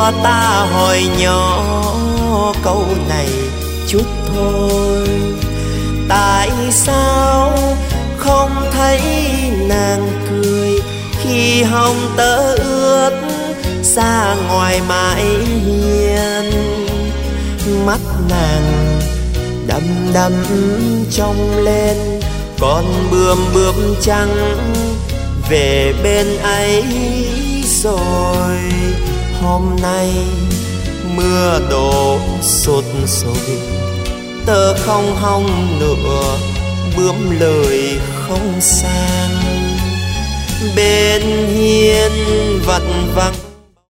cho ta hỏi nhỏ câu này chút thôi. Tại sao không thấy nàng cười khi hồng tơ ướt xa ngoài mái hiên? Mắt nàng đăm đăm trông lên con bướm trắng về bên ấy rồi. Hôm nay mưa đổ sột sồi, tơ không hong nữa, bướm lời không sang. Bên hiên vặt vắng